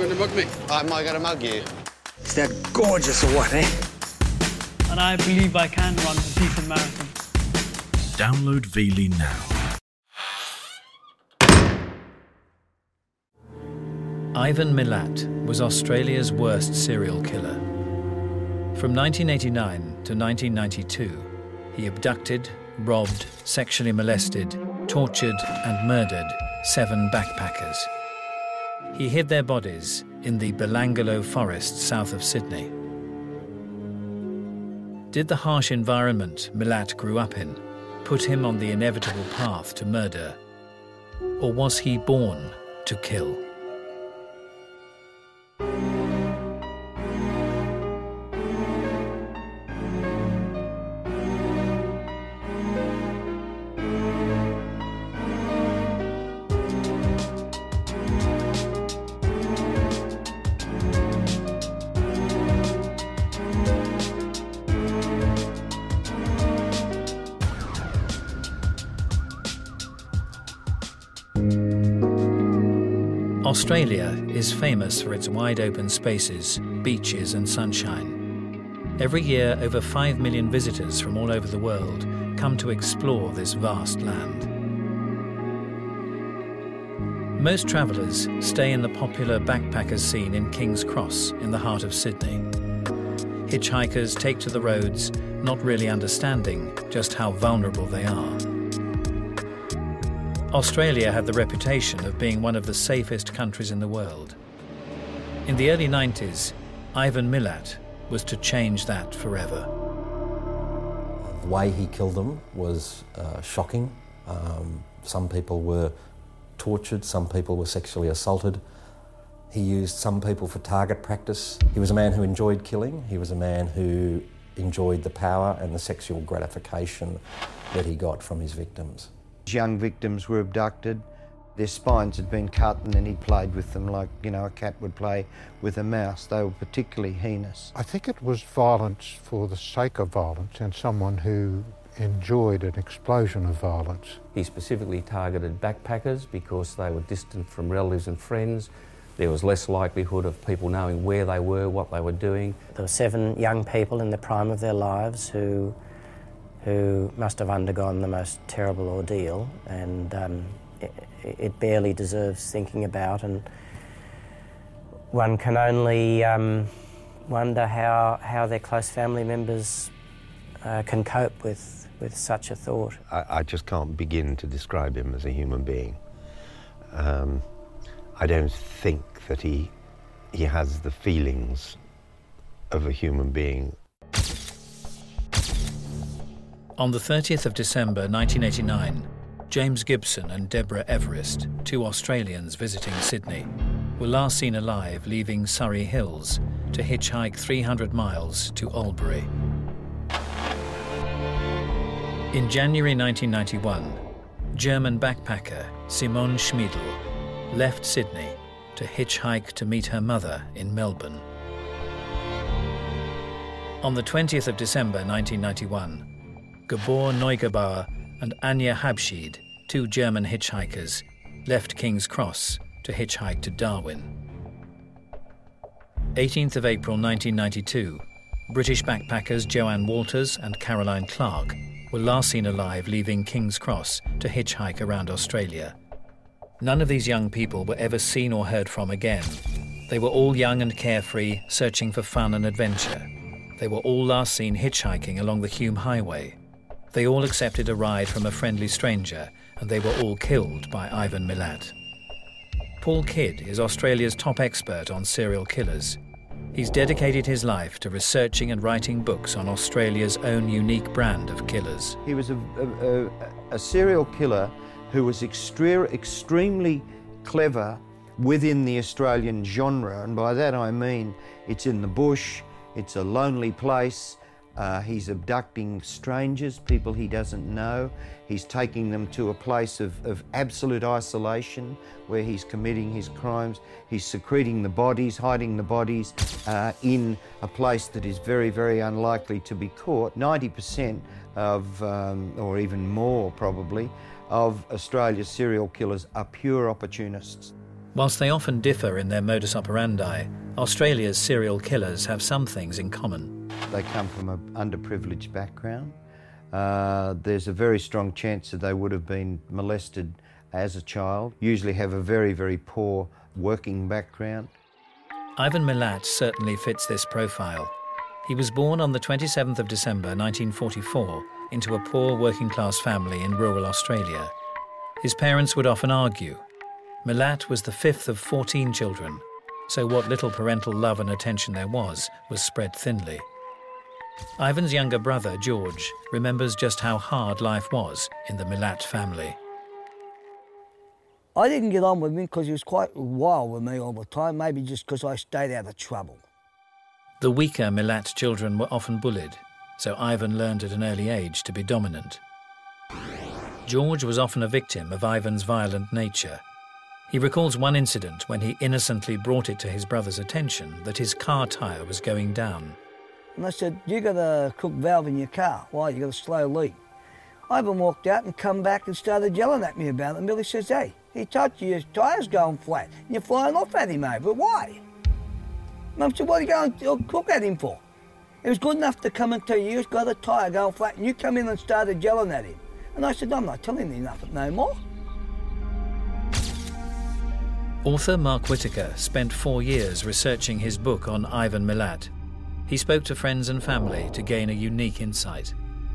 going to mug me? Am I going to mug you? Is that gorgeous or what, eh? And I believe I can run a decent marathon. Download Veely now. Ivan Milat was Australia's worst serial killer. From 1989 to 1992, he abducted, robbed, sexually molested, tortured and murdered 7 backpackers. He hid their bodies in the Belangolo forest south of Sydney. Did the harsh environment Milat grew up in put him on the inevitable path to murder? Or was he born to kill? Australia is famous for its wide-open spaces, beaches and sunshine. Every year, over 5 million visitors from all over the world come to explore this vast land. Most travellers stay in the popular backpackers scene in King's Cross, in the heart of Sydney. Hitchhikers take to the roads, not really understanding just how vulnerable they are. Australia had the reputation of being one of the safest countries in the world. In the early 90s, Ivan Milat was to change that forever. The way he killed them was shocking. Some people were tortured, some people were sexually assaulted. He used some people for target practice. He was a man who enjoyed killing. He was a man who enjoyed the power and the sexual gratification that he got from his victims. Young victims were abducted, their spines had been cut, and then he played with them like, you know, a cat would play with a mouse. They were particularly heinous. I think it was violence for the sake of violence and someone who enjoyed an explosion of violence. He specifically targeted backpackers because they were distant from relatives and friends. There was less likelihood of people knowing where they were, what they were doing. There were 7 young people in the prime of their lives who must have undergone the most terrible ordeal, and it barely deserves thinking about, and one can only wonder how their close family members can cope with such a thought. I just can't begin to describe him as a human being. I don't think that he has the feelings of a human being. On the 30th of December 1989, James Gibson and Deborah Everest, 2 Australians visiting Sydney, were last seen alive leaving Surrey Hills to hitchhike 300 miles to Albury. In January 1991, German backpacker Simone Schmiedl left Sydney to hitchhike to meet her mother in Melbourne. On the 20th of December 1991, Gabor Neugebauer and Anja Habschied, 2 German hitchhikers, left King's Cross to hitchhike to Darwin. 18th of April 1992, British backpackers Joanne Walters and Caroline Clark were last seen alive leaving King's Cross to hitchhike around Australia. None of these young people were ever seen or heard from again. They were all young and carefree, searching for fun and adventure. They were all last seen hitchhiking along the Hume Highway. They all accepted a ride from a friendly stranger, and they were all killed by Ivan Milat. Paul Kidd is Australia's top expert on serial killers. He's dedicated his life to researching and writing books on Australia's own unique brand of killers. He was a serial killer who was extremely clever within the Australian genre, and by that I mean it's in the bush, it's a lonely place. He's abducting strangers, people he doesn't know. He's taking them to a place of absolute isolation where he's committing his crimes. He's secreting the bodies, hiding the bodies in a place that is very, very unlikely to be caught. 90% of, or even more probably, of Australia's serial killers are pure opportunists. Whilst they often differ in their modus operandi, Australia's serial killers have some things in common. They come from an underprivileged background. There's a very strong chance that they would have been molested as a child, usually have a very, very poor working background. Ivan Milat certainly fits this profile. He was born on the 27th of December 1944 into a poor working-class family in rural Australia. His parents would often argue. Milat was the fifth of 14 children, so what little parental love and attention there was spread thinly. Ivan's younger brother, George, remembers just how hard life was in the Milat family. I didn't get on with him because he was quite wild with me all the time, maybe just because I stayed out of trouble. The weaker Milat children were often bullied, so Ivan learned at an early age to be dominant. George was often a victim of Ivan's violent nature. He recalls one incident when he innocently brought it to his brother's attention that his car tyre was going down. And I said, "You got a cooked valve in your car. Why? You got a slow leak." Ivan walked out and come back and started yelling at me about it. And Billy says, "Hey, he told you your tyre's going flat and you're flying off at him over it. Why?" Mum said, "What are you going to cook at him for? It was good enough to come and tell you he's got a tyre going flat and you come in and started yelling at him." And I said, "I'm not telling you nothing no more." Author Mark Whittaker spent 4 years researching his book on Ivan Milat. He spoke to friends and family to gain a unique insight.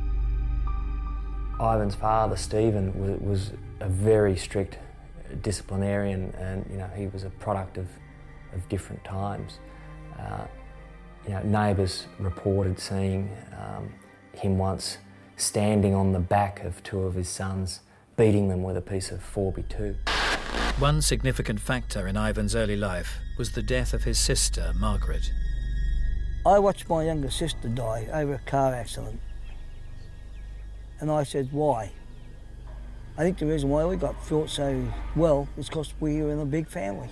Ivan's father, Stephen, was a very strict disciplinarian, and he was a product of different times. Neighbours reported seeing him once standing on the back of 2 of his sons, beating them with a piece of 4x2. One significant factor in Ivan's early life was the death of his sister, Margaret. I watched my younger sister die over a car accident. And I said, why? I think the reason why we got thought so well is because we were in a big family.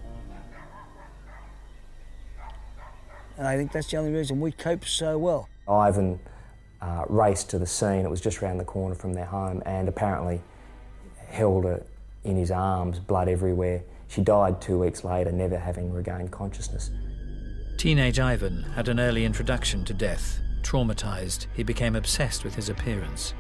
And I think that's the only reason we coped so well. Ivan raced to the scene. It was just around the corner from their home, and apparently held her in his arms, blood everywhere. She died 2 weeks later, never having regained consciousness. Teenage Ivan had an early introduction to death. Traumatised, he became obsessed with his appearance.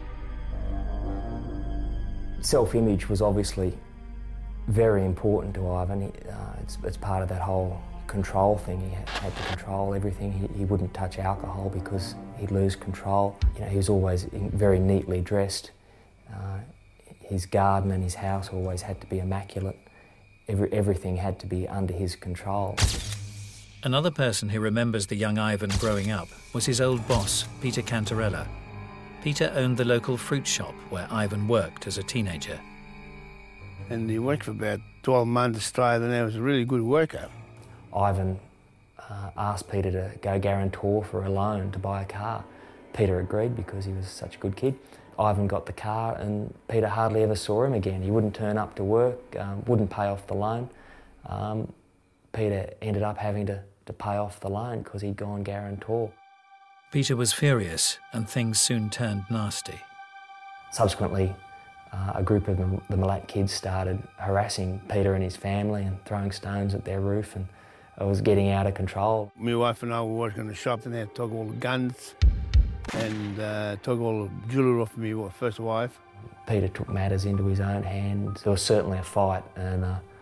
Self-image was obviously very important to Ivan. It's part of that whole control thing. He had to control everything. He wouldn't touch alcohol because he'd lose control. He was always very neatly dressed. His garden and his house always had to be immaculate. Everything had to be under his control. Another person who remembers the young Ivan growing up was his old boss, Peter Cantarella. Peter owned the local fruit shop where Ivan worked as a teenager. And he worked for about 12 months straight, and he was a really good worker. Ivan asked Peter to go guarantor for a loan to buy a car. Peter agreed because he was such a good kid. Ivan got the car and Peter hardly ever saw him again. He wouldn't turn up to work, wouldn't pay off the loan. Peter ended up having to pay off the loan because he'd gone guarantor. Peter was furious and things soon turned nasty. Subsequently, a group of the Milat kids started harassing Peter and his family and throwing stones at their roof, and it was getting out of control. My wife and I were working in the shop, and they took all the guns and took all the jewellery off my first wife. Peter took matters into his own hands. There was certainly a fight, and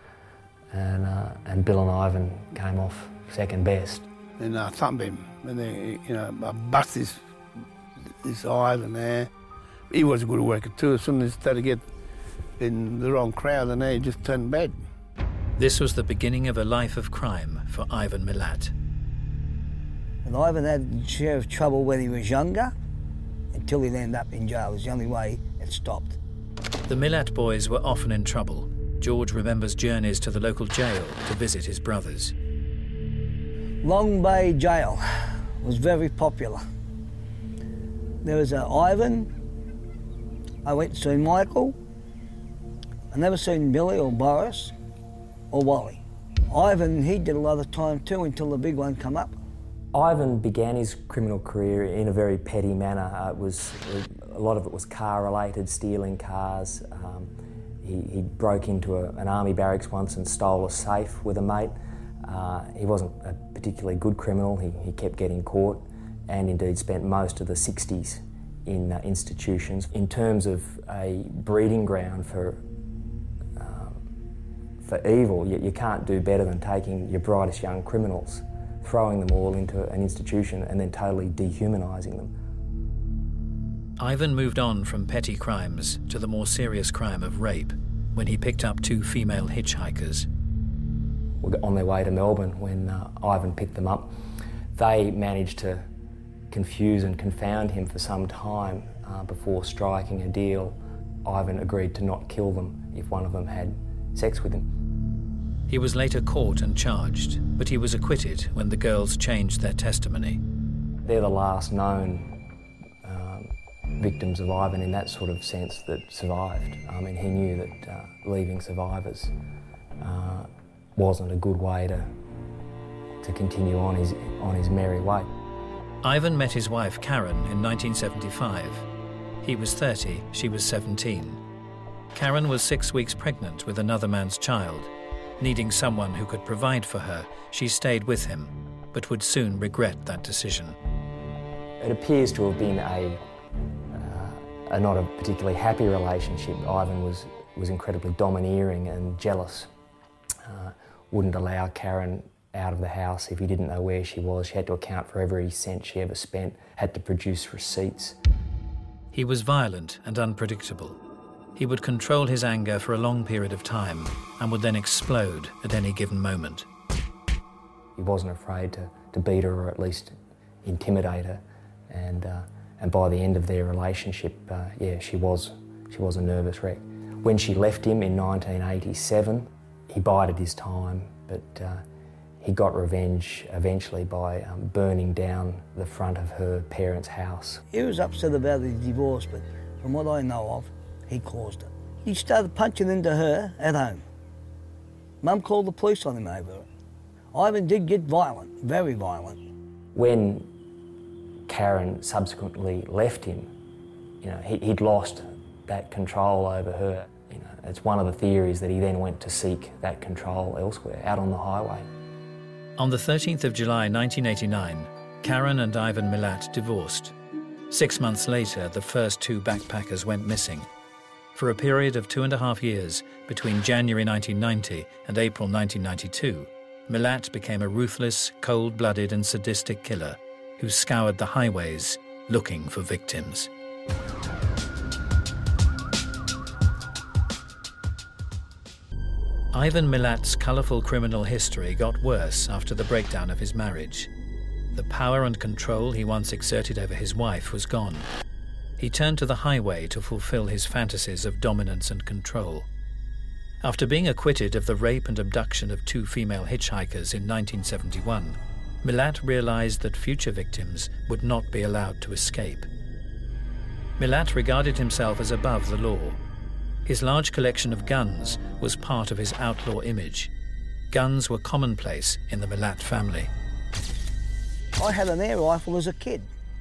Bill and Ivan came off second best. And I thumped him, and then I bust his eye and there. He was a good worker too. As soon as he started to get in the wrong crowd, and he just turned bad. This was the beginning of a life of crime for Ivan Milat. And Ivan had a share of trouble when he was younger, until he'd end up in jail. It was the only way it stopped. The Milat boys were often in trouble. George remembers journeys to the local jail to visit his brothers. Long Bay Jail was very popular. There was Ivan. I went to see Michael. I never seen Billy or Boris or Wally. Ivan, he did a lot of time too until the big one come up. Ivan began his criminal career in a very petty manner. A lot of it was car-related, stealing cars. He broke into an army barracks once and stole a safe with a mate. He wasn't a particularly good criminal. He kept getting caught and indeed spent most of the 60s in institutions. In terms of a breeding ground for evil, you can't do better than taking your brightest young criminals, throwing them all into an institution and then totally dehumanising them. Ivan moved on from petty crimes to the more serious crime of rape when he picked up 2 female hitchhikers. On their way to Melbourne when Ivan picked them up, they managed to confuse and confound him for some time before striking a deal. Ivan agreed to not kill them if one of them had sex with him. He was later caught and charged, but he was acquitted when the girls changed their testimony. They're the last known victims of Ivan in that sort of sense that survived. I mean, he knew that leaving survivors wasn't a good way to continue on his merry way. Ivan met his wife Karen in 1975. He was 30, she was 17. Karen was 6 weeks pregnant with another man's child. Needing someone who could provide for her, she stayed with him, but would soon regret that decision. It appears to have been a not a particularly happy relationship. Ivan was incredibly domineering and jealous. Wouldn't allow Karen out of the house if he didn't know where she was. She had to account for every cent she ever spent, had to produce receipts. He was violent and unpredictable. He would control his anger for a long period of time and would then explode at any given moment. He wasn't afraid to beat her or at least intimidate her, and by the end of their relationship, she was a nervous wreck. When she left him in 1987, he bided his time, but he got revenge eventually by burning down the front of her parents' house. He was upset about his divorce, but from what I know of, he caused it. He started punching into her at home. Mum called the police on him over it. Ivan did get violent, very violent. When Karen subsequently left him, he'd lost that control over her. It's one of the theories that he then went to seek that control elsewhere, out on the highway. On the 13th of July 1989, Karen and Ivan Milat divorced. 6 months later, the first 2 backpackers went missing. For a period of 2.5 years, between January 1990 and April 1992, Milat became a ruthless, cold-blooded and sadistic killer who scoured the highways looking for victims. Ivan Milat's colourful criminal history got worse after the breakdown of his marriage. The power and control he once exerted over his wife was gone. He turned to the highway to fulfill his fantasies of dominance and control. After being acquitted of the rape and abduction of 2 female hitchhikers in 1971, Milat realised that future victims would not be allowed to escape. Milat regarded himself as above the law. His large collection of guns was part of his outlaw image. Guns were commonplace in the Milat family. I had an air rifle as a kid.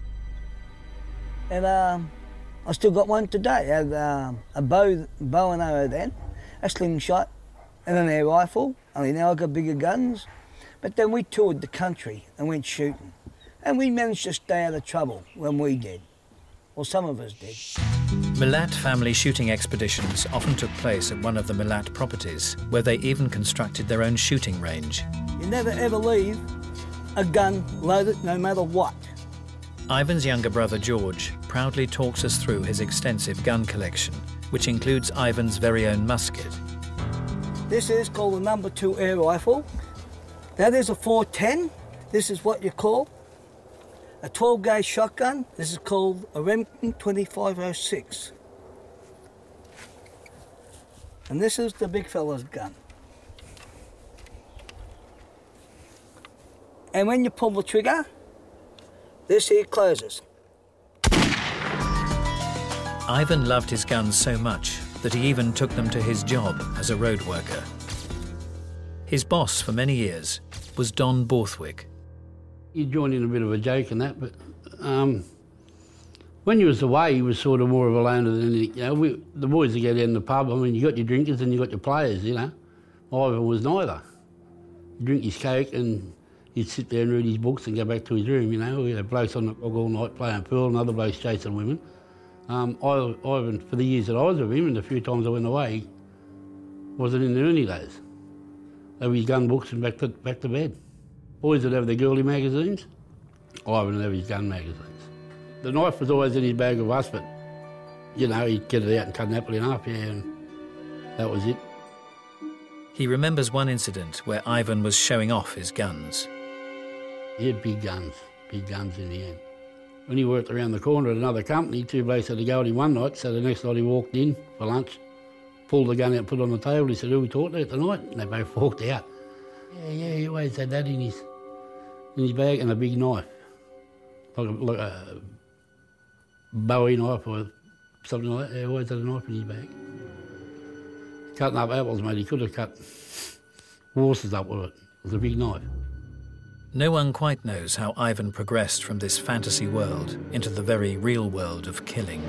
And I still got one today. I had a bow and arrow then, a slingshot and an air rifle. Only now I've got bigger guns. But then we toured the country and went shooting. And we managed to stay out of trouble when we did. Well, some of us did. Milat family shooting expeditions often took place at one of the Milat properties, where they even constructed their own shooting range. You never ever leave a gun loaded no matter what. Ivan's younger brother George proudly talks us through his extensive gun collection, which includes Ivan's very own musket. This is called a number 2 air rifle. That is a 410. This is what you call a 12-gauge shotgun. This is called a Remington 2506. And this is the big fella's gun. And when you pull the trigger, this here closes. Ivan loved his guns so much that he even took them to his job as a road worker. His boss for many years was Don Borthwick. You joined in a bit of a joke and that, but When you was away, he was sort of more of a loner than anything. You know, the boys would go down to the pub. I mean, you got your drinkers and you got your players, you know. Ivan was neither. He'd drink his Coke and he'd sit there and read his books and go back to his room, you know. We had blokes on the clock all night playing pool and other blokes chasing women. Ivan, for the years that I was with him and the few times I went away, wasn't in there any days. Have his gun books and back to bed. Boys would have their girly magazines. Ivan would have his gun magazines. The knife was always in his bag of us, but, you know, he'd get it out and cut an apple in half, yeah, and that was it. He remembers one incident where Ivan was showing off his guns. He had big guns in the end. When he worked around the corner at another company, two blokes had to go at him one night, so the next night he walked in for lunch, pulled the gun out and put it on the table. He said, "Who we talking to tonight?" And they both walked out. Yeah, he always had that in his bag, and a big knife, like a Bowie knife or something like that. He always had a knife in his bag. Cutting up apples, mate, he could have cut horses up with it. It was a big knife. No one quite knows how Ivan progressed from this fantasy world into the very real world of killing.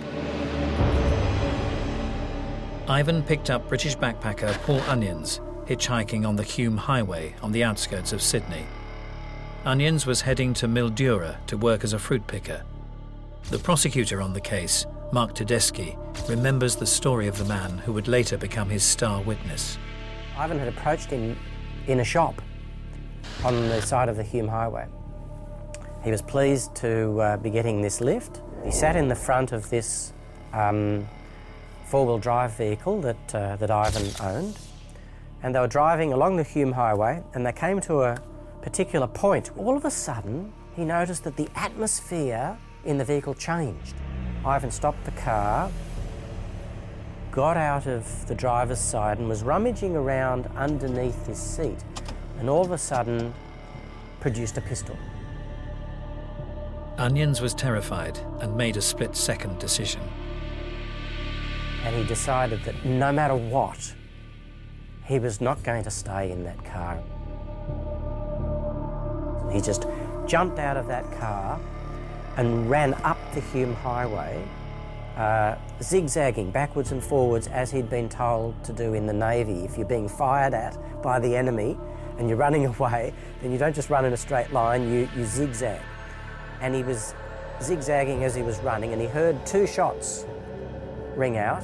Ivan picked up British backpacker Paul Onions hitchhiking on the Hume Highway on the outskirts of Sydney. Onions was heading to Mildura to work as a fruit picker. The prosecutor on the case, Mark Tedeschi, remembers the story of the man who would later become his star witness. Ivan had approached him in a shop on the side of the Hume Highway. He was pleased to be getting this lift. He sat in the front of this four-wheel drive vehicle that Ivan owned, and they were driving along the Hume Highway, and they came to a particular point. All of a sudden, he noticed that the atmosphere in the vehicle changed. Ivan stopped the car, got out of the driver's side and was rummaging around underneath his seat, and all of a sudden produced a pistol. Onions was terrified and made a split-second decision. And he decided that no matter what, he was not going to stay in that car. He just jumped out of that car and ran up the Hume Highway, zigzagging backwards and forwards as he'd been told to do in the Navy. If you're being fired at by the enemy and you're running away, then you don't just run in a straight line, you zigzag. And he was zigzagging as he was running, and he heard two shots ring out.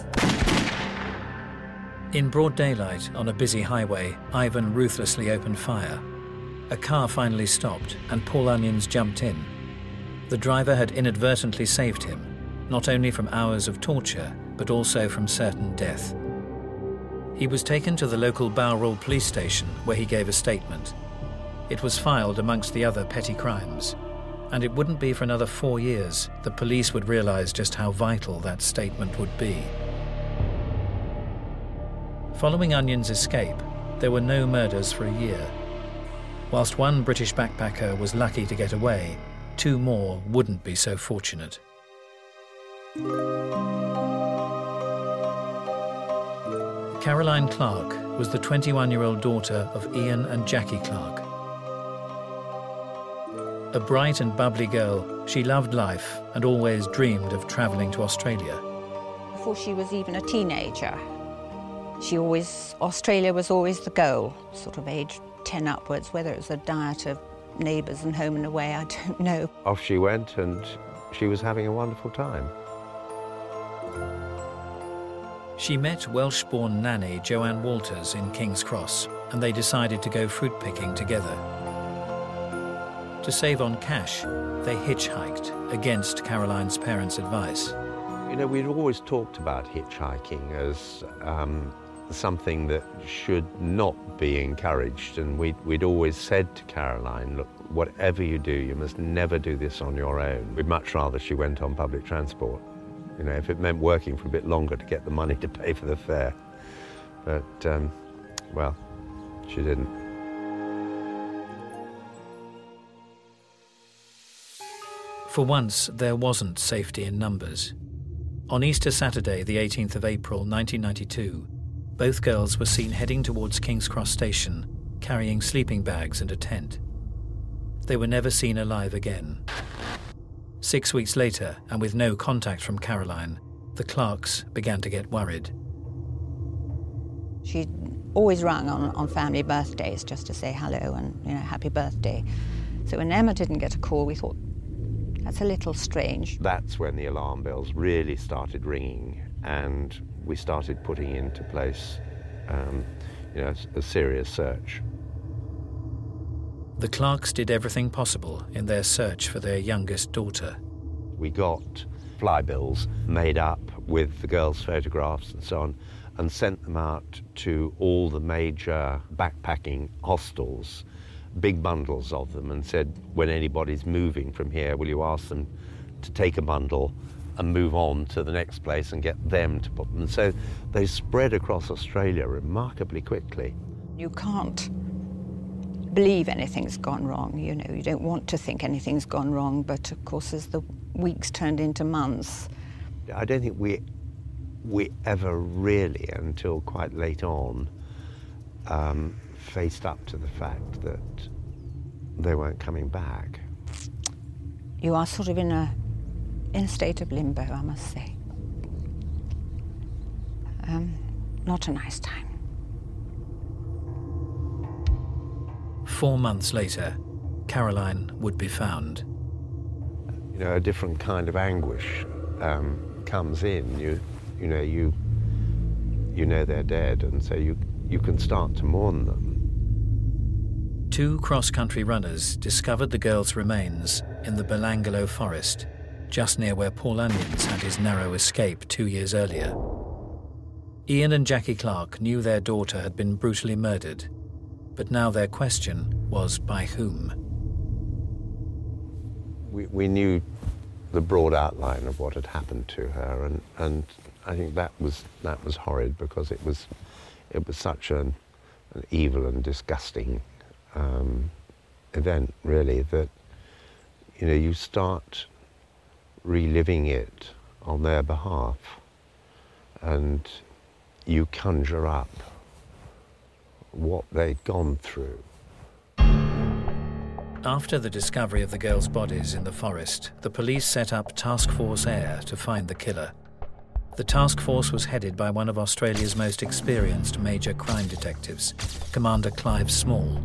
In broad daylight on a busy highway, Ivan ruthlessly opened fire. A car finally stopped and Paul Onions jumped in. The driver had inadvertently saved him, not only from hours of torture, but also from certain death. He was taken to the local Bowral police station where he gave a statement. It was filed amongst the other petty crimes, and it wouldn't be for another 4 years the police would realise just how vital that statement would be. Following Onions' escape, there were no murders for a year. Whilst one British backpacker was lucky to get away, 2 more wouldn't be so fortunate. Caroline Clark was the 21-year-old daughter of Ian and Jackie Clark. A bright and bubbly girl, she loved life and always dreamed of travelling to Australia. Before she was even a teenager, Australia was always the goal, sort of age 10 upwards, whether it was a diet of neighbours and home and away, I don't know. Off she went and she was having a wonderful time. She met Welsh-born nanny Joanne Walters in King's Cross, and they decided to go fruit picking together. To save on cash, they hitchhiked against Caroline's parents' advice. You know, we'd always talked about hitchhiking as something that should not be encouraged, and we'd always said to Caroline, look, whatever you do, you must never do this on your own. We'd much rather she went on public transport, you know, if it meant working for a bit longer to get the money to pay for the fare. But, well, she didn't. For once, there wasn't safety in numbers. On Easter Saturday, the 18th of April, 1992, both girls were seen heading towards King's Cross Station, carrying sleeping bags and a tent. They were never seen alive again. 6 weeks later, and with no contact from Caroline, the Clarks began to get worried. She always rang on family birthdays just to say hello and, happy birthday. So when Emma didn't get a call, we thought, that's a little strange. That's when the alarm bells really started ringing, and we started putting into place a serious search. The Clarks did everything possible in their search for their youngest daughter. We got flybills made up with the girls' photographs and so on, and sent them out to all the major backpacking hostels, big bundles of them, and said, when anybody's moving from here, will you ask them to take a bundle and move on to the next place and get them to put them. And so they spread across Australia remarkably quickly. You can't believe anything's gone wrong, you don't want to think anything's gone wrong, but of course as the weeks turned into months. I don't think we ever really, until quite late on, faced up to the fact that they weren't coming back. You are sort of in a state of limbo, I must say. Not a nice time. 4 months later, Caroline would be found. A different kind of anguish comes in. You know they're dead, and so you can start to mourn them. 2 cross-country runners discovered the girls' remains in the Belangolo forest, just near where Paul Onions had his narrow escape 2 years earlier. Ian and Jackie Clark knew their daughter had been brutally murdered, but now their question was by whom? We knew the broad outline of what had happened to her, and I think that was horrid, because it was such an evil and disgusting event, really, that you start reliving it on their behalf, and you conjure up what they'd gone through. After the discovery of the girls' bodies in the forest, the police set up Task Force Air to find the killer. The task force was headed by one of Australia's most experienced major crime detectives, Commander Clive Small.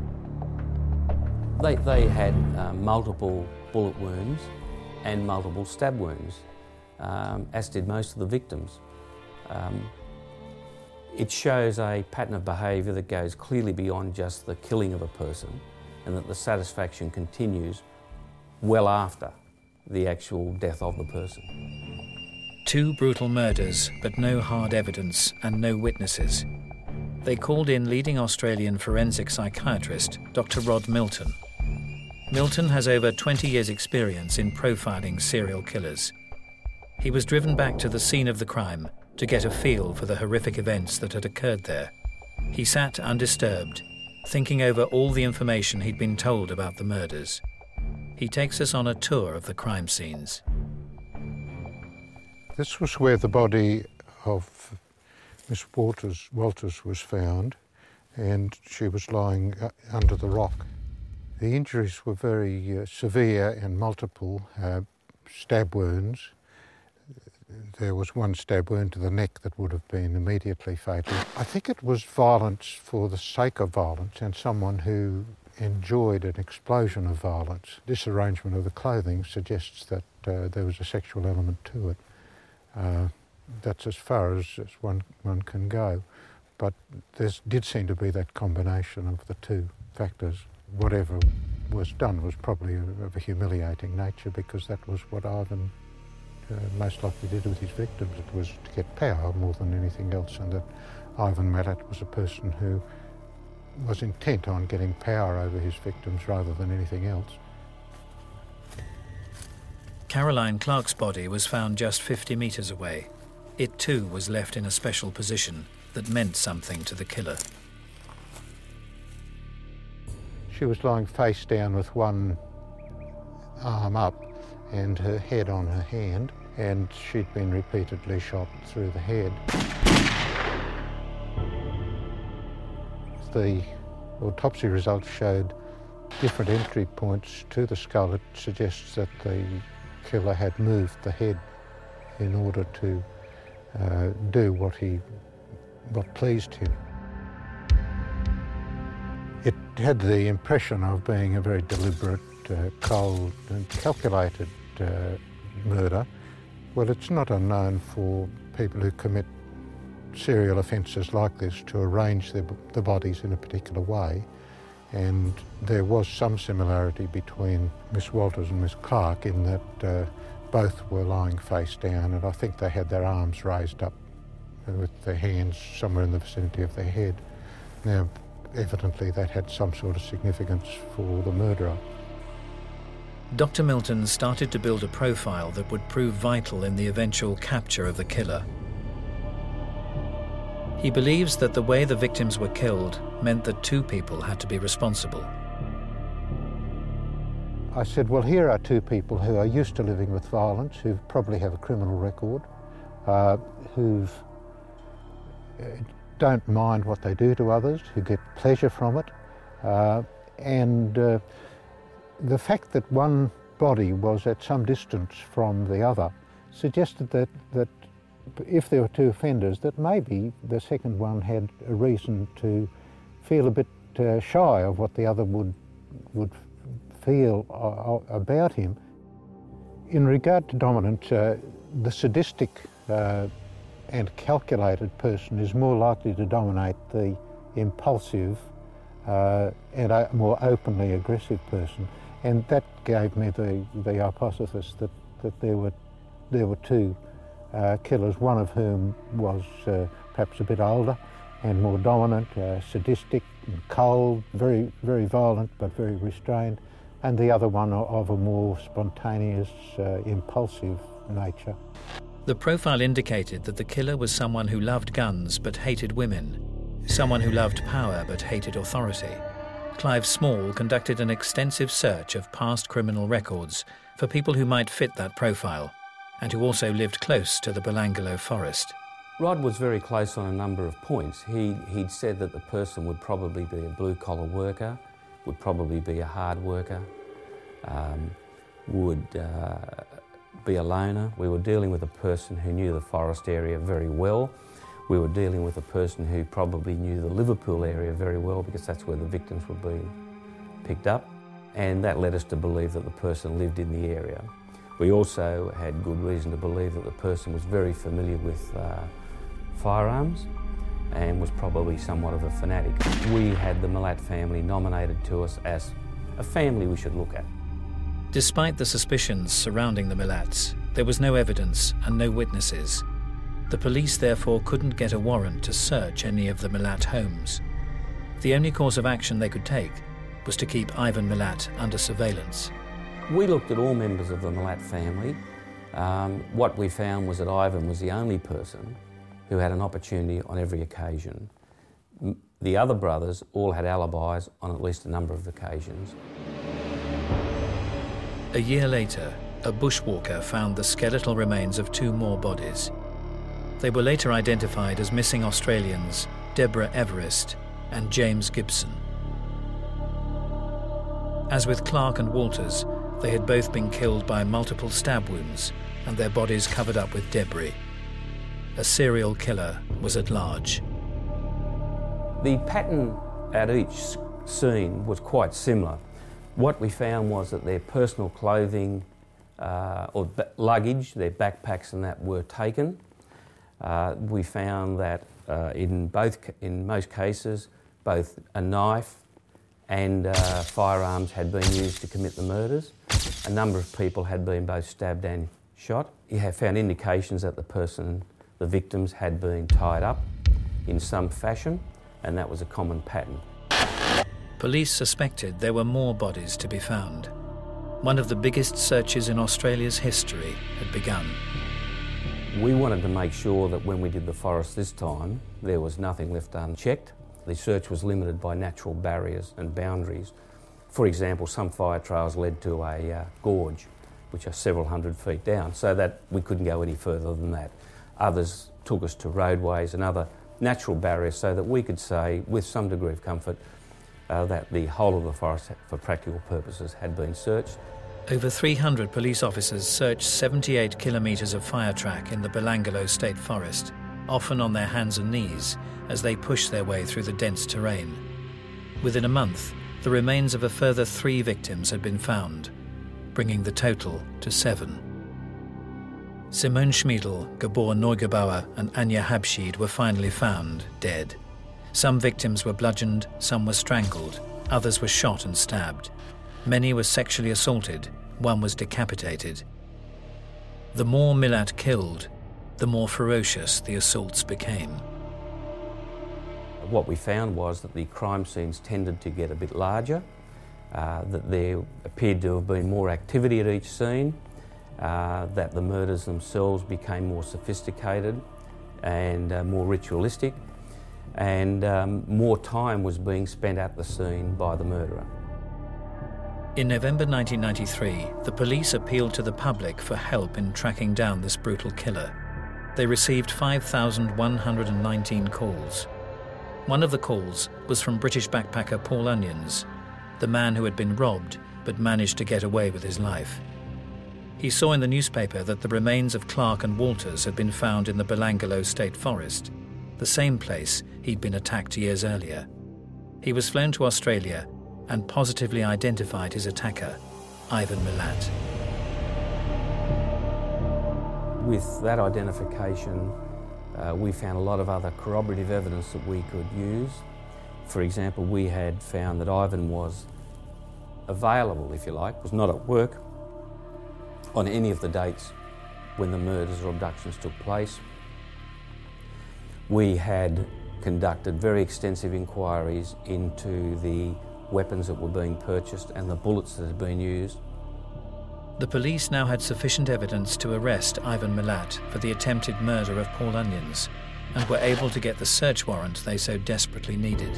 They had multiple bullet wounds and multiple stab wounds, as did most of the victims. It shows a pattern of behaviour that goes clearly beyond just the killing of a person, and that the satisfaction continues well after the actual death of the person. 2 brutal murders, but no hard evidence and no witnesses. They called in leading Australian forensic psychiatrist, Dr. Rod Milton. Milton has over 20 years' experience in profiling serial killers. He was driven back to the scene of the crime to get a feel for the horrific events that had occurred there. He sat undisturbed, thinking over all the information he'd been told about the murders. He takes us on a tour of the crime scenes. This was where the body of Miss Walters was found, and she was lying under the rock. The injuries were very severe and multiple, stab wounds. There was one stab wound to the neck that would have been immediately fatal. I think it was violence for the sake of violence, and someone who enjoyed an explosion of violence. Disarrangement of the clothing suggests that there was a sexual element to it. That's as far as one can go. But there did seem to be that combination of the 2 factors. Whatever was done was probably of a humiliating nature, because that was what Ivan most likely did with his victims. It was to get power more than anything else, and that Ivan Milat was a person who was intent on getting power over his victims rather than anything else. Caroline Clark's body was found just 50 metres away. It too was left in a special position that meant something to the killer. She was lying face down with one arm up and her head on her hand, and she'd been repeatedly shot through the head. The autopsy results showed different entry points to the skull. It suggests that the killer had moved the head in order to do what pleased him. It had the impression of being a very deliberate, cold and calculated murder. Well, it's not unknown for people who commit serial offences like this to arrange the bodies in a particular way, and there was some similarity between Miss Walters and Miss Clark in that both were lying face down, and I think they had their arms raised up with their hands somewhere in the vicinity of their head. Now, evidently that had some sort of significance for the murderer. Dr. Milton started to build a profile that would prove vital in the eventual capture of the killer. He believes that the way the victims were killed meant that two people had to be responsible. I said, well, here are two people who are used to living with violence, who probably have a criminal record, who don't mind what they do to others, who get pleasure from it, and the fact that one body was at some distance from the other suggested that if there were two offenders, that maybe the second one had a reason to feel a bit shy of what the other would feel about him. In regard to dominance, the sadistic and calculated person is more likely to dominate the impulsive and a more openly aggressive person, and that gave me the hypothesis that there were two killers, one of whom was perhaps a bit older and more dominant, sadistic and cold, very, very violent but very restrained, and the other one of a more spontaneous, impulsive nature. The profile indicated that the killer was someone who loved guns but hated women, someone who loved power but hated authority. Clive Small conducted an extensive search of past criminal records for people who might fit that profile and who also lived close to the Belanglo forest. Rod was very close on a number of points. He'd said that the person would probably be a blue-collar worker, would probably be a hard worker, would be a loner. We were dealing with a person who knew the forest area very well. We were dealing with a person who probably knew the Liverpool area very well because that's where the victims were being picked up, and that led us to believe that the person lived in the area. We also had good reason to believe that the person was very familiar with firearms and was probably somewhat of a fanatic. We had the Milat family nominated to us as a family we should look at. Despite the suspicions surrounding the Milats, there was no evidence and no witnesses. The police therefore couldn't get a warrant to search any of the Milat homes. The only course of action they could take was to keep Ivan Milat under surveillance. We looked at all members of the Milat family. What we found was that Ivan was the only person who had an opportunity on every occasion. The other brothers all had alibis on at least a number of occasions. A year later, a bushwalker found the skeletal remains of two more bodies. They were later identified as missing Australians Deborah Everest and James Gibson. As with Clark and Walters, they had both been killed by multiple stab wounds and their bodies covered up with debris. A serial killer was at large. The pattern at each scene was quite similar. What we found was that their personal clothing or luggage, their backpacks and that, were taken. We found that in most cases, both a knife and firearms had been used to commit the murders. A number of people had been both stabbed and shot. You have found indications that the victims had been tied up in some fashion, and that was a common pattern. Police suspected there were more bodies to be found. One of the biggest searches in Australia's history had begun. We wanted to make sure that when we did the forest this time, there was nothing left unchecked. The search was limited by natural barriers and boundaries. For example, some fire trails led to a gorge, which are several hundred feet down, so that we couldn't go any further than that. Others took us to roadways and other natural barriers so that we could say, with some degree of comfort, that the whole of the forest, for practical purposes, had been searched. Over 300 police officers searched 78 kilometres of fire track in the Belangolo State Forest, often on their hands and knees as they pushed their way through the dense terrain. Within a month, the remains of a further 3 victims had been found, bringing the total to 7. Simone Schmiedel, Gabor Neugebauer and Anja Habschied were finally found dead. Some victims were bludgeoned, some were strangled, others were shot and stabbed. Many were sexually assaulted, one was decapitated. The more Milat killed, the more ferocious the assaults became. What we found was that the crime scenes tended to get a bit larger, that there appeared to have been more activity at each scene, that the murders themselves became more sophisticated and more ritualistic, and more time was being spent at the scene by the murderer. In November 1993, the police appealed to the public for help in tracking down this brutal killer. They received 5,119 calls. One of the calls was from British backpacker Paul Onions, the man who had been robbed but managed to get away with his life. He saw in the newspaper that the remains of Clark and Walters had been found in the Belangolo State Forest, the same place he'd been attacked years earlier. He was flown to Australia and positively identified his attacker, Ivan Milat. With that identification, we found a lot of other corroborative evidence that we could use. For example, we had found that Ivan was available, if you like, was not at work on any of the dates when the murders or abductions took place. We had conducted very extensive inquiries into the weapons that were being purchased and the bullets that had been used. The police now had sufficient evidence to arrest Ivan Milat for the attempted murder of Paul Onions and were able to get the search warrant they so desperately needed.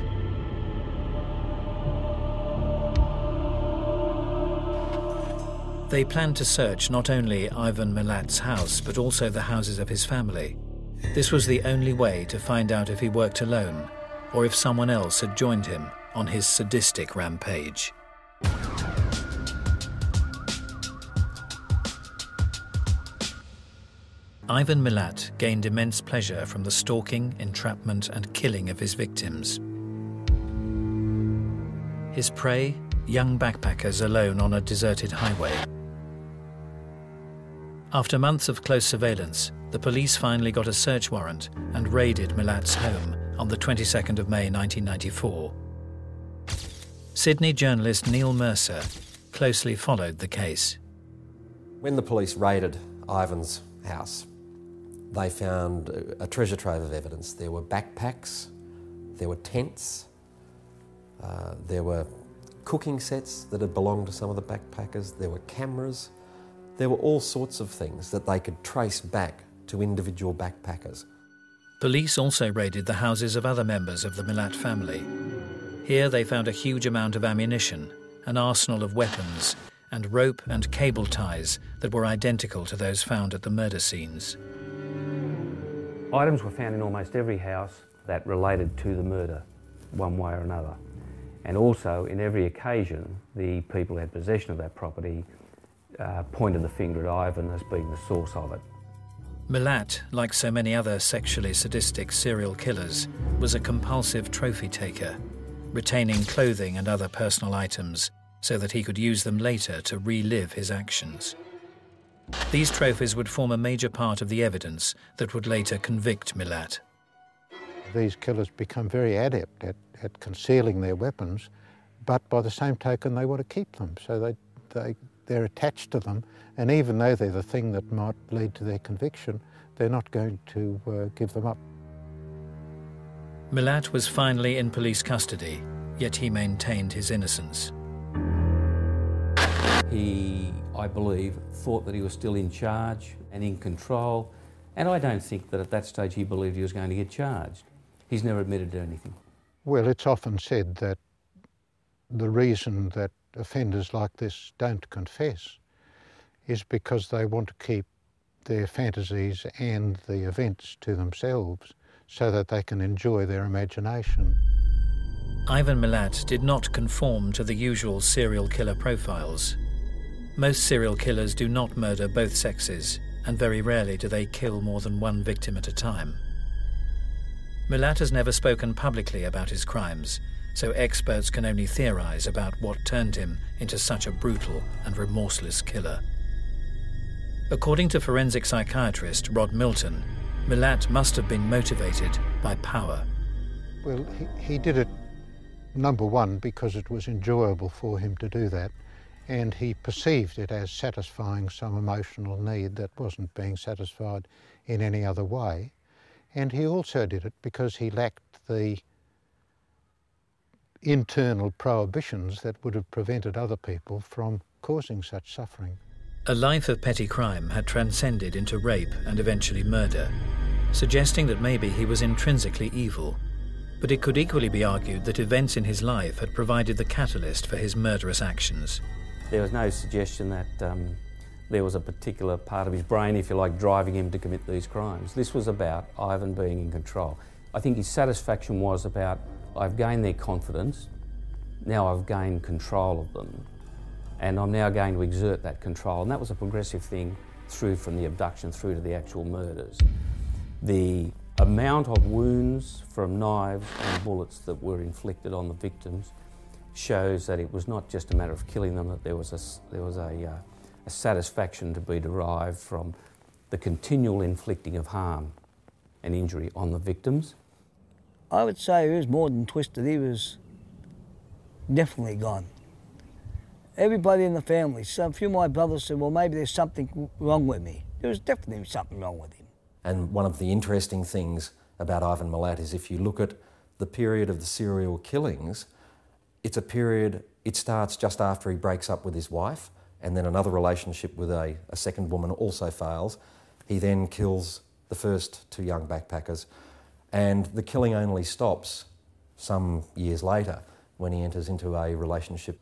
They planned to search not only Ivan Milat's house but also the houses of his family. This was the only way to find out if he worked alone or if someone else had joined him on his sadistic rampage. Ivan Milat gained immense pleasure from the stalking, entrapment and killing of his victims. His prey, young backpackers alone on a deserted highway. After months of close surveillance, the police finally got a search warrant and raided Milat's home on the 22nd of May 1994. Sydney journalist Neil Mercer closely followed the case. When the police raided Ivan's house, they found a treasure trove of evidence. There were backpacks, there were tents, there were cooking sets that had belonged to some of the backpackers, there were cameras, there were all sorts of things that they could trace back to individual backpackers. Police also raided the houses of other members of the Milat family. Here they found a huge amount of ammunition, an arsenal of weapons, and rope and cable ties that were identical to those found at the murder scenes. Items were found in almost every house that related to the murder, one way or another. And also, in every occasion, the people who had possession of that property pointed the finger at Ivan as being the source of it. Milat, like so many other sexually sadistic serial killers, was a compulsive trophy taker, retaining clothing and other personal items so that he could use them later to relive his actions. These trophies would form a major part of the evidence that would later convict Milat. These killers become very adept at concealing their weapons, but by the same token they want to keep them, so they're attached to them, and even though they're the thing that might lead to their conviction, they're not going to give them up. Milat was finally in police custody, yet he maintained his innocence. He, I believe, thought that he was still in charge and in control, and I don't think that at that stage he believed he was going to get charged. He's never admitted to anything. Well, it's often said that the reason that offenders like this don't confess is because they want to keep their fantasies and the events to themselves so that they can enjoy their imagination. Ivan Milat did not conform to the usual serial killer profiles. Most serial killers do not murder both sexes, and very rarely do they kill more than one victim at a time. Milat has never spoken publicly about his crimes, so experts can only theorise about what turned him into such a brutal and remorseless killer. According to forensic psychiatrist Rod Milton, Milat must have been motivated by power. Well, he did it, number one, because it was enjoyable for him to do that, and he perceived it as satisfying some emotional need that wasn't being satisfied in any other way. And he also did it because he lacked the internal prohibitions that would have prevented other people from causing such suffering. A life of petty crime had transcended into rape and eventually murder, suggesting that maybe he was intrinsically evil. But it could equally be argued that events in his life had provided the catalyst for his murderous actions. There was no suggestion that there was a particular part of his brain, if you like, driving him to commit these crimes. This was about Ivan being in control. I think his satisfaction was about, I've gained their confidence, now I've gained control of them, and I'm now going to exert that control. And that was a progressive thing through from the abduction through to the actual murders. The amount of wounds from knives and bullets that were inflicted on the victims shows that it was not just a matter of killing them, that there was a satisfaction to be derived from the continual inflicting of harm and injury on the victims. I would say he was more than twisted, he was definitely gone. Everybody in the family, a few of my brothers said, well, maybe there's something wrong with me. There was definitely something wrong with him. And one of the interesting things about Ivan Milat is if you look at the period of the serial killings, it's a period, it starts just after he breaks up with his wife, and then another relationship with a second woman also fails. He then kills the first two young backpackers, and the killing only stops some years later when he enters into a relationship.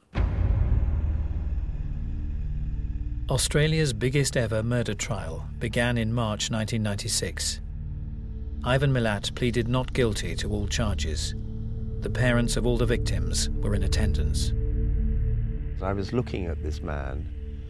Australia's biggest ever murder trial began in March 1996. Ivan Milat pleaded not guilty to all charges. The parents of all the victims were in attendance. I was looking at this man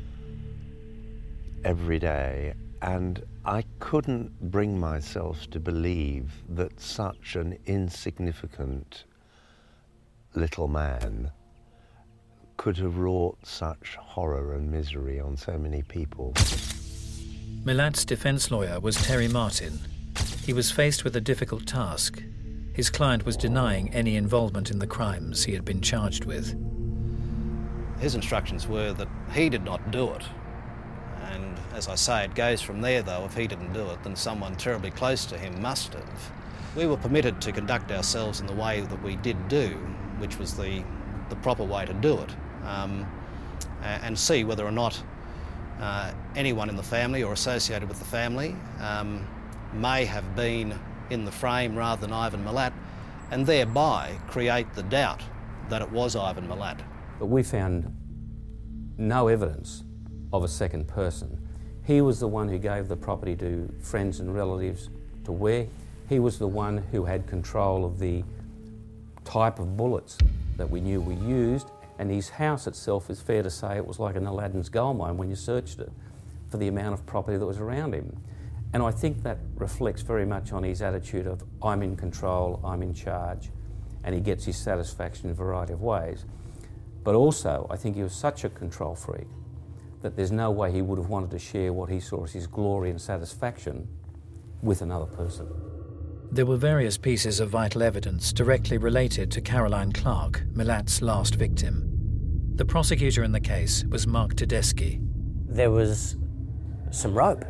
every day, and I couldn't bring myself to believe that such an insignificant little man could have wrought such horror and misery on so many people. Milat's defence lawyer was Terry Martin. He was faced with a difficult task. His client was denying any involvement in the crimes he had been charged with. His instructions were that he did not do it. And as I say, it goes from there, though. If he didn't do it, then someone terribly close to him must have. We were permitted to conduct ourselves in the way that we did do, which was the proper way to do it, and see whether or not anyone in the family or associated with the family may have been in the frame rather than Ivan Milat, and thereby create the doubt that it was Ivan Milat. But we found no evidence of a second person. He was the one who gave the property to friends and relatives to wear. He was the one who had control of the type of bullets that we knew were used, and his house itself, is fair to say, it was like an Aladdin's gold mine when you searched it for the amount of property that was around him. And I think that reflects very much on his attitude of, I'm in control, I'm in charge, and he gets his satisfaction in a variety of ways. But also, I think he was such a control freak that there's no way he would have wanted to share what he saw as his glory and satisfaction with another person. There were various pieces of vital evidence directly related to Caroline Clark, Milat's last victim. The prosecutor in the case was Mark Tedeschi. There was some rope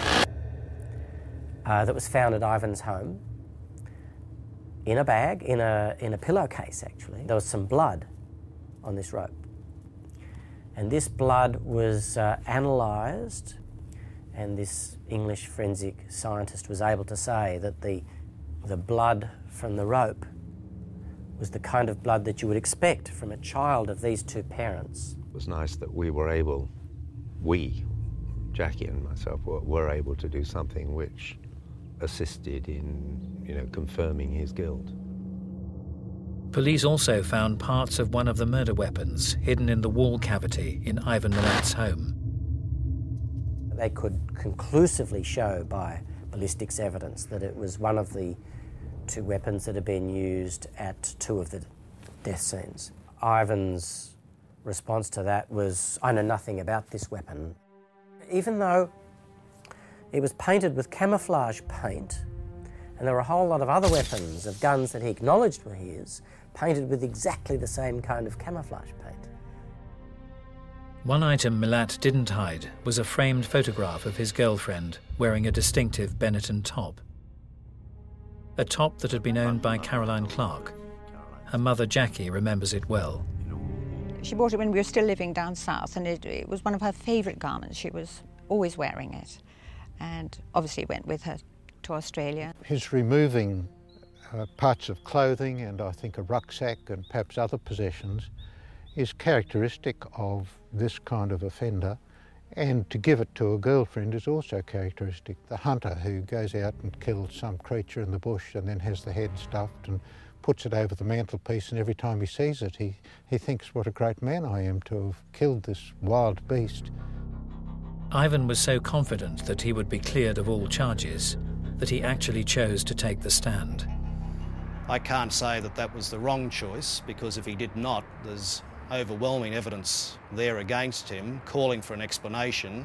that was found at Ivan's home, in a bag, in a pillowcase actually. There was some blood on this rope. And this blood was analysed, and this English forensic scientist was able to say that the blood from the rope was the kind of blood that you would expect from a child of these two parents. It was nice that we, Jackie and myself, were able to do something which assisted in, confirming his guilt. Police also found parts of one of the murder weapons hidden in the wall cavity in Ivan Milat's home. They could conclusively show by ballistics evidence that it was one of the two weapons that had been used at two of the death scenes. Ivan's response to that was, "I know nothing about this weapon." Even though it was painted with camouflage paint, and there were a whole lot of other weapons of guns that he acknowledged were his, painted with exactly the same kind of camouflage paint. One item Milat didn't hide was a framed photograph of his girlfriend wearing a distinctive Benetton top. A top that had been owned by Caroline Clark. Her mother Jackie remembers it well. She bought it when we were still living down south, and it was one of her favourite garments. She was always wearing it, and obviously went with her to Australia. His removing parts of clothing and I think a rucksack and perhaps other possessions is characteristic of this kind of offender, and to give it to a girlfriend is also characteristic. The hunter who goes out and kills some creature in the bush and then has the head stuffed and puts it over the mantelpiece, and every time he sees it he thinks, what a great man I am to have killed this wild beast. Ivan was so confident that he would be cleared of all charges that he actually chose to take the stand. I can't say that that was the wrong choice, because if he did not, there's overwhelming evidence there against him calling for an explanation.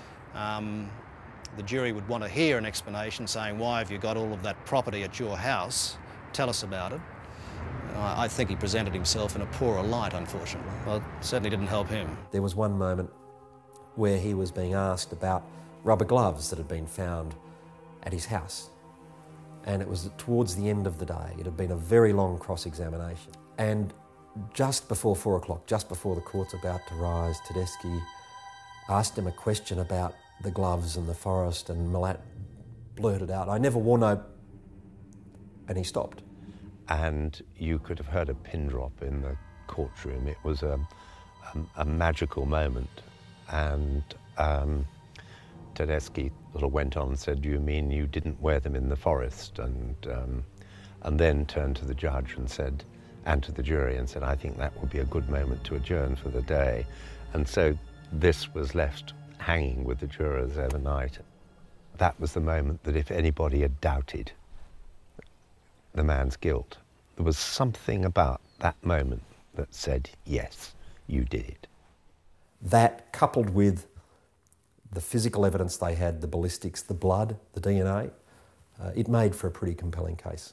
The jury would want to hear an explanation saying, why have you got all of that property at your house? Tell us about it. I think he presented himself in a poorer light, unfortunately. Well, it certainly didn't help him. There was one moment where he was being asked about rubber gloves that had been found at his house. And it was towards the end of the day. It had been a very long cross-examination. And just before 4 o'clock, just before the court's about to rise, Tedeschi asked him a question about the gloves and the forest, and Milat blurted out, "I never wore no..." And he stopped. And you could have heard a pin drop in the courtroom. It was a magical moment. And Tedeschi sort of went on and said, "Do you mean you didn't wear them in the forest?" And then turned to the judge and said, and to the jury, and said, "I think that would be a good moment to adjourn for the day." And so this was left hanging with the jurors overnight. That was the moment that if anybody had doubted the man's guilt, there was something about that moment that said, yes, you did it. That, coupled with the physical evidence they had, the ballistics, the blood, the DNA, it made for a pretty compelling case.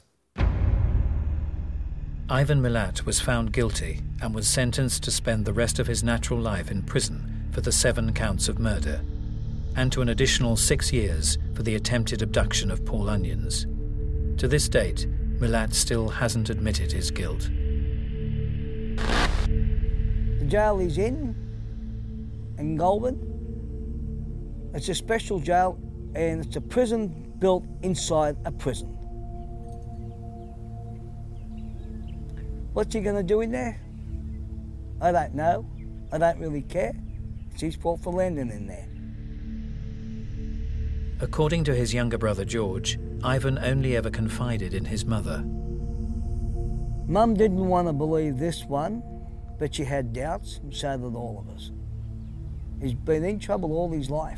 Ivan Milat was found guilty and was sentenced to spend the rest of his natural life in prison for the 7 counts of murder, and to an additional 6 years for the attempted abduction of Paul Onions. To this date, Milat still hasn't admitted his guilt. The jail he's in Goulburn, it's a special jail, and it's a prison built inside a prison. What's he going to do in there? I don't know. I don't really care. It's his fault for landing in there. According to his younger brother George, Ivan only ever confided in his mother. Mum didn't want to believe this one, but she had doubts, and so did all of us. He's been in trouble all his life.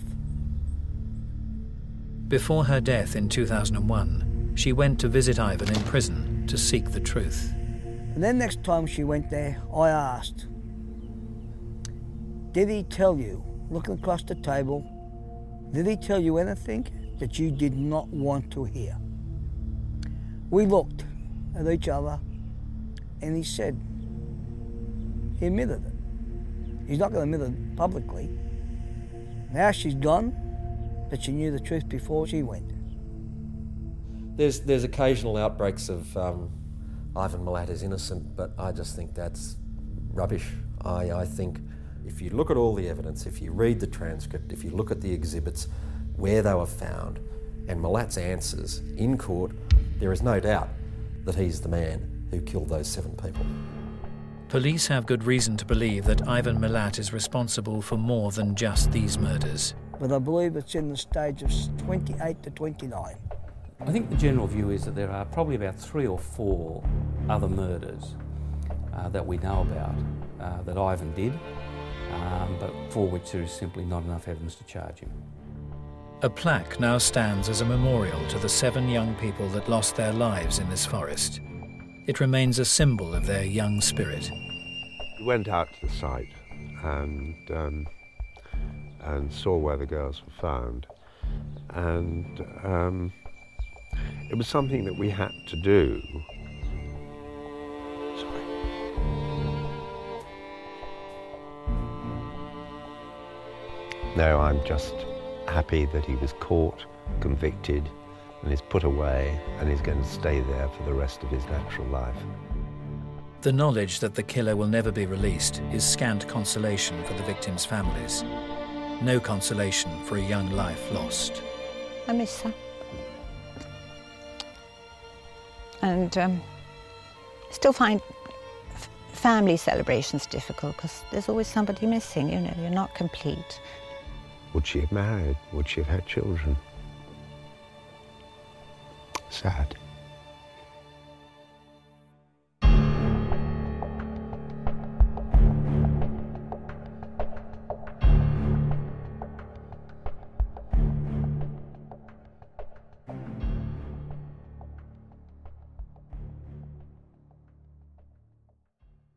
Before her death in 2001, she went to visit Ivan in prison to seek the truth. And then next time she went there, I asked, "Did he tell you," looking across the table, "did he tell you anything that you did not want to hear?" We looked at each other, and he said, he admitted it. He's not going to admit it publicly. Now she's gone, but she knew the truth before she went. There's occasional outbreaks of Ivan Milat is innocent, but I just think that's rubbish. I think if you look at all the evidence, if you read the transcript, if you look at the exhibits, where they were found, and Milat's answers in court, there is no doubt that he's the man who killed those 7 people. Police have good reason to believe that Ivan Milat is responsible for more than just these murders. But I believe it's in the stage of 28 to 29. I think the general view is that there are probably about 3 or 4 other murders that we know about that Ivan did, but for which there is simply not enough evidence to charge him. A plaque now stands as a memorial to the 7 young people that lost their lives in this forest. It remains a symbol of their young spirit. We went out to the site and saw where the girls were found, and it was something that we had to do. Sorry. No, I'm just happy that he was caught, convicted, and is put away, and is going to stay there for the rest of his natural life. The knowledge that the killer will never be released is scant consolation for the victims' families. No consolation for a young life lost. I miss her. And still find family celebrations difficult because there's always somebody missing, you know, you're not complete. Would she have married? Would she have had children? Sad.